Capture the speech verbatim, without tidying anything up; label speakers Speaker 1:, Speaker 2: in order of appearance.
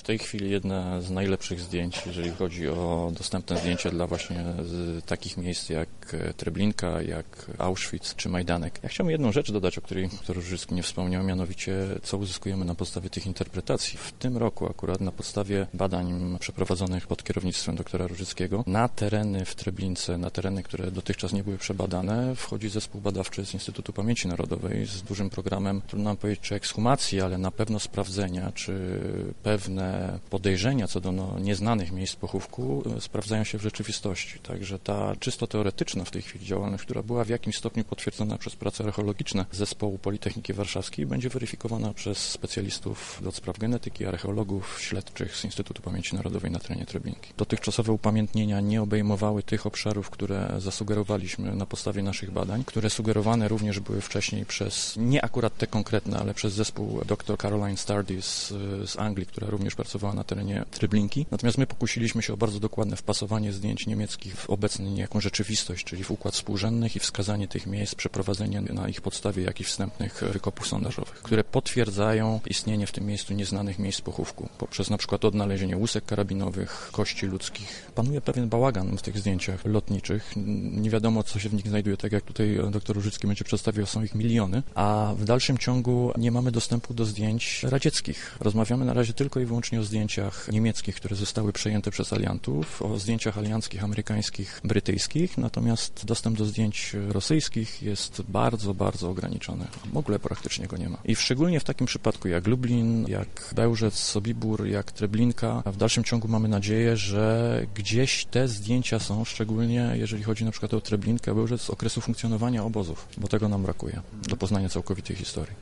Speaker 1: tej chwili jedne z najlepszych zdjęć, jeżeli chodzi o dostępne zdjęcia dla właśnie z takich miejsc jak Treblinka, jak Auschwitz czy Majdanek. Ja chciałbym jedną rzecz dodać, o której doktor Różycki nie wspomniał, mianowicie co uzyskujemy na podstawie tych interpretacji. W tym roku akurat na podstawie badań przeprowadzonych pod kierownictwem doktora Różyckiego na tereny w Treblince, na tereny, które dotychczas nie były przebadane, wchodzi zespół badawczy z Instytutu Pamięci Narodowej z dużym programem, trudno nam powiedzieć, czy ekshumacji, ale na pewno sprawdzenia, czy pewne podejrzenia co do no, nieznanych miejsc pochówku sprawdzają się w rzeczywistości. Także ta czysto teoretyczna w tej chwili działalność, która była w jakimś stopniu potwierdzona przez prace archeologiczne zespołu Politechniki Warszawskiej, będzie weryfikowana przez specjalistów do spraw genetyki, archeologów, śledczych z Instytutu Pamięci Narodowej na terenie Treblinki. Dotychczasowe upamiętnienia nie obejmowały tych obszarów, które zasugerowaliśmy na podstawie naszych badań, które sugerowane również były wcześniej przez, nie akurat te konkretne, ale przez zespół dr Caroline Stardy z, z Anglii, która również pracowała na terenie Treblinki. Natomiast my pokusiliśmy się o bardzo dokładne wpasowanie zdjęć niemieckich w obecną niejaką rzeczywistość, czyli w układ współrzędnych i wskazanie tych miejsc, przeprowadzenie na ich podstawie jakichś wstępnych wykopów sondażowych, które potwierdzają istnienie w tym miejscu nieznanych miejsc pochówku. Poprzez na przykład odnalezienie łusek karabinowych, kości ludzkich. Panuje pewien bałagan w tych zdjęciach lotniczych. Nie wiadomo, co się w nich znajduje, tak jak tutaj dr Różycki będzie przedstawiał, są ich miliony, a w dalszym ciągu nie mamy dostępu do zdjęć radzieckich. Rozmawiamy na razie tylko i wyłącznie o zdjęciach niemieckich, które zostały przejęte przez aliantów, o zdjęciach alianckich, amerykańskich, brytyjskich, natomiast dostęp do zdjęć rosyjskich jest bardzo, bardzo ograniczony. W ogóle praktycznie go nie ma. I szczególnie w takim przypadku jak Lublin, jak Bełżec, Sobibór, jak Treblinka, w dalszym ciągu mamy nadzieję, że gdzieś te zdjęcia są, szczególnie jeżeli chodzi na przykład o Treblinkę, Bełżec, z okresu funkcjonowania obozów, bo tego nam brakuje do poznania całkowitej historii.